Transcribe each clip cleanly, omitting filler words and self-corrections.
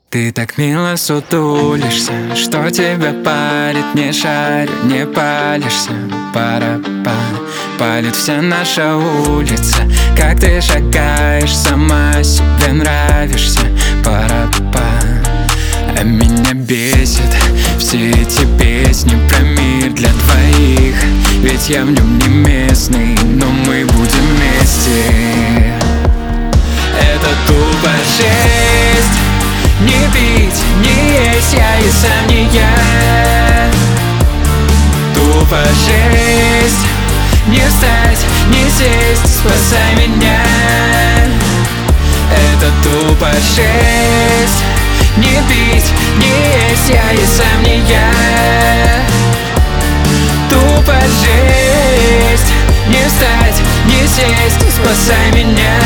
Ты так мило сутулишься, что тебя парит, не шарю, не палишься. Пара-па, палит вся наша улица. Как ты шагаешь, сама себе нравишься. Пара-па, а меня бесит все эти песни про мир для двоих. Ведь я в нем не местный, но мы будем вместе. Это тупо жесть. Не пить, не есть, я и сам не я. Тупо жесть. Не встать, не сесть, спасай меня. Это тупо жесть. Не пить, не есть, я и сам не я. Тупо жесть. Не встать, не сесть, спасай меня.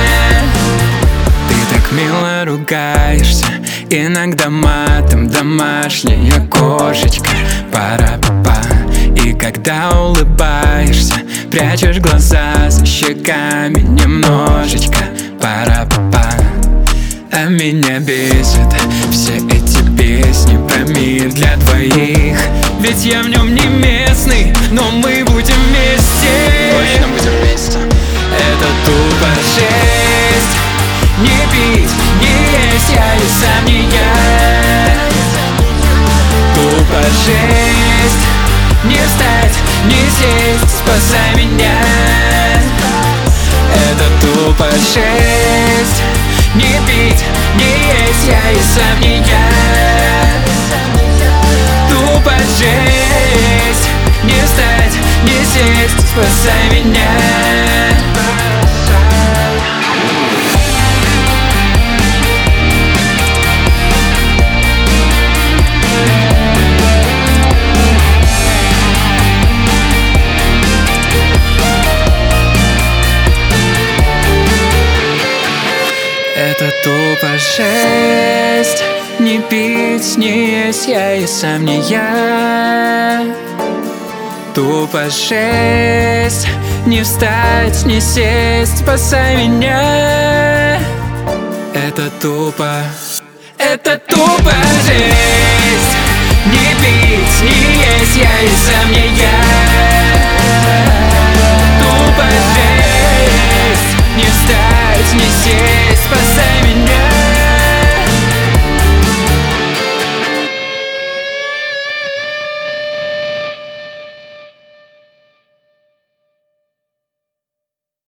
Ты так мило ругаешься, иногда матом, домашняя кошечка. Пара-па. И когда улыбаешься, прячешь глаза за щеками немножечко. Пара-па. А меня бесит все эти песни про мир для двоих. Ведь я в нем не местный, но мы будем вместе. Точно будем вместе. Это тупо жесть. Не пить, не есть, я и сам не я. Тупо жесть. Не встать, не сесть, спасай меня. Это тупо жесть. Не пить, не есть, я и сам не я. Тупо жесть. Не встать, не сесть, спасай меня. Это тупо жесть. Не пить, не есть, я и сам не я. Тупо жесть. Не встать, не сесть, спасай меня. Это тупо жесть. Не пить, не есть, я и сам не я. Тупо жесть.